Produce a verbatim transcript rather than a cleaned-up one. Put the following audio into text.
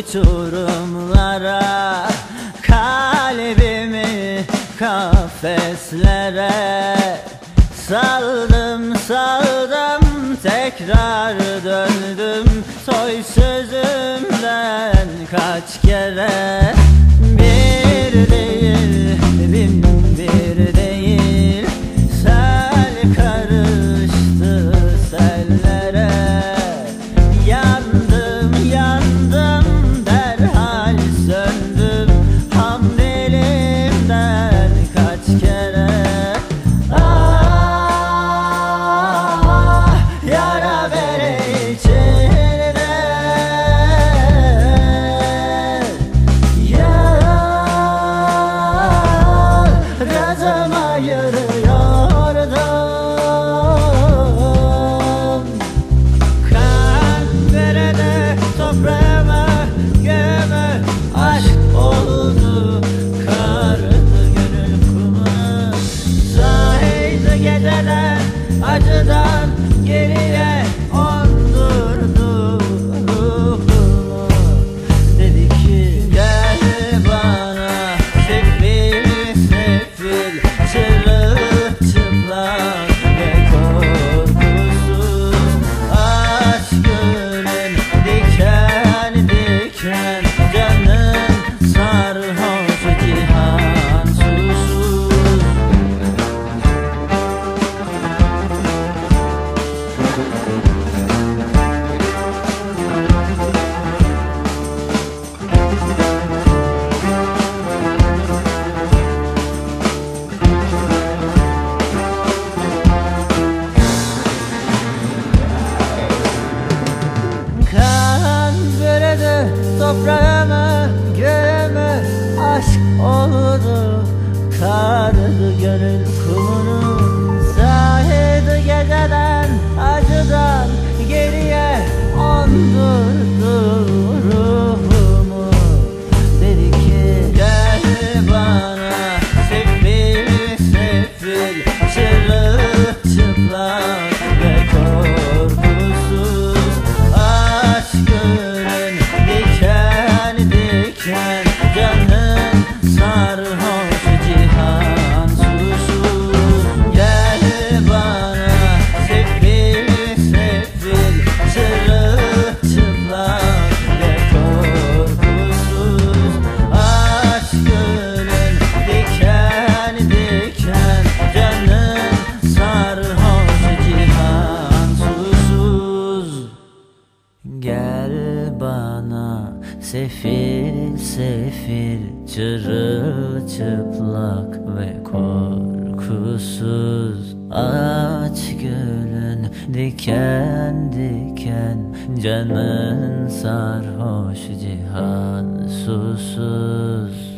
uçurumlara, kalbimi kafeslere saldım saldım, tekrar döndüm soy sözümden kaç kere. Bir değil bin bir değil, sel karıştı sellere. Yandım yandım derhal söndüm, hamdilimden kaç kere. Ah yara bere içinde, razım ayırıyordum. Kan verene toprağıma göme, aşk oldu kardı gönül kumu. Sahilde geceden acıdan geriye ondurdu ruhumu. Dedi ki gel bana sefil sefil, çırılçıplak ve korkusuz. Aşkının diken diken, canın sarhoş, cihan susuz. Kan börede toprağıma göğüme, aşk oldu kardı gönül kumunu. Sahilde geceden acıdan geriye ondurdu ruhumu. Dedi ki gel bana sefil sefil, çırılçıplak ve korkusuz. Aşkının diken diken, canın sarhoş, cihan susuz. Gel bana sefil sefil, çırılçıplak ve korkusuz. Aşkının diken diken, canın sarhoş, cihan susuz. Gel bana sefil sefil, çırılçıplak ve korkusuz. Aç gülün diken diken, canın sarhoş, cihan susuz.